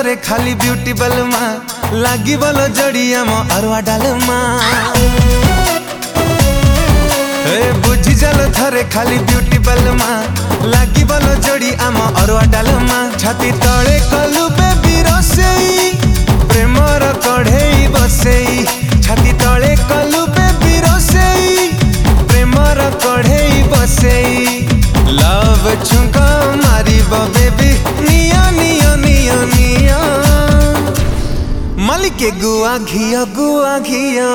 थरे खाली ब्यूटी बलमा लागी बोलो जड़िया मो अरवा डालमा बुझी जालो थरे खाली ब्यूटी बलमा लागी बोलो जड़ी आम अरवा डालमा छाती तले कलु बेबी रसेई प्रेमर कढ़ेई बसेई छाती तले कलु बेबी रसेई प्रेमर कढ़ेई बसेई लव छुंक मारिब बेबी निया निया निया निया मलिके गुआ घिया गुआ घिया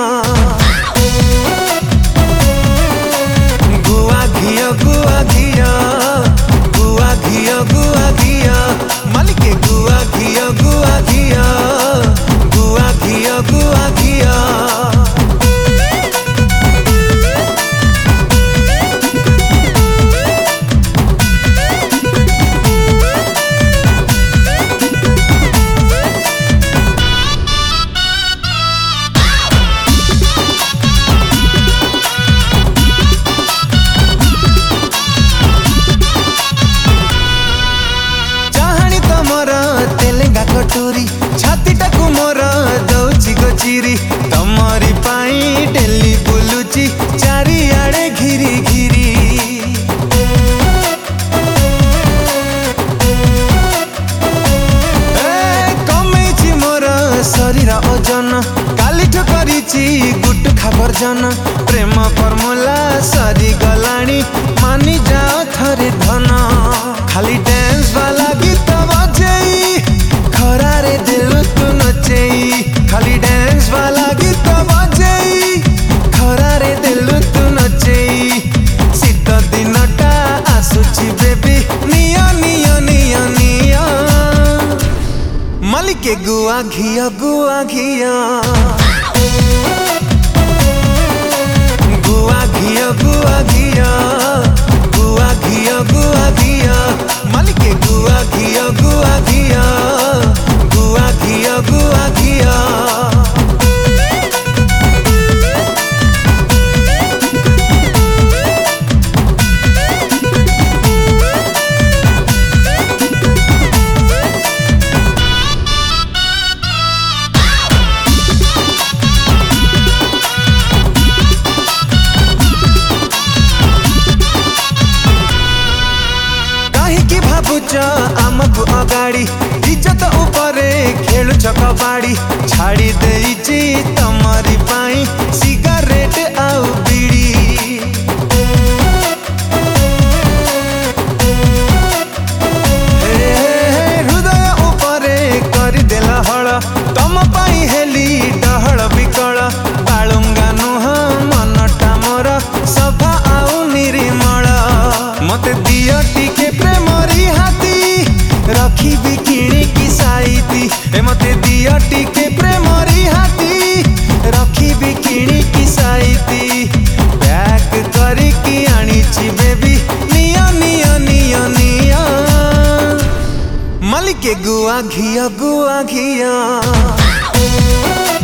गुआ घिया गुआ घिया गुआ घिया गुआ घिया मलिके गुआ घिया गुआ घिया गुआ घिया गुआ घिया कटोरी छाती टाकू मोर दौची गचिरी तमरी पाई डेली बुलुची चारिआडे घिरी घिरी कमेची मोर शरीर ओजन कालीठु करिची गुटु खाबर्जन प्रेम फर्मुला सरी गलाणी मानी जाओ थरे धन खाली डांस वाला गीत बजेई खरारे दिल तू नचेई खाली डांस वाला गीत बजेई खरारे दिल तू नचेई शीत दिनटा आसुची बेबी निया निया निया निया मलिके गुआ घिया गुआ घिया गुआ घिया गुआ घिया गुआ घिया गुआ घिया मलिके गुआ घिया गुआ घिया गुआ घिया गुआ घिया आमको अगाड़ी इज्जत उपरे खेलुछ कबाड़ी छाड़ी देइची तमरी पाई सिगरेट आउ बीड़ी हृदय उपरे करी देला हळ तम पाई हेली डहळ बिकळ बाळुंगा नुह मनटा मोर सफा आउ निरिमळ मते दियो टिके प्रेमरी हाथी रखी बिकिणी की साईती ए मते दिया टिके प्रेमरी हाथी रखी बिकिणी की साईती पैक करी की आनीची बेबी निया निया निया निया मलिके गुआ घिया गुआ घिया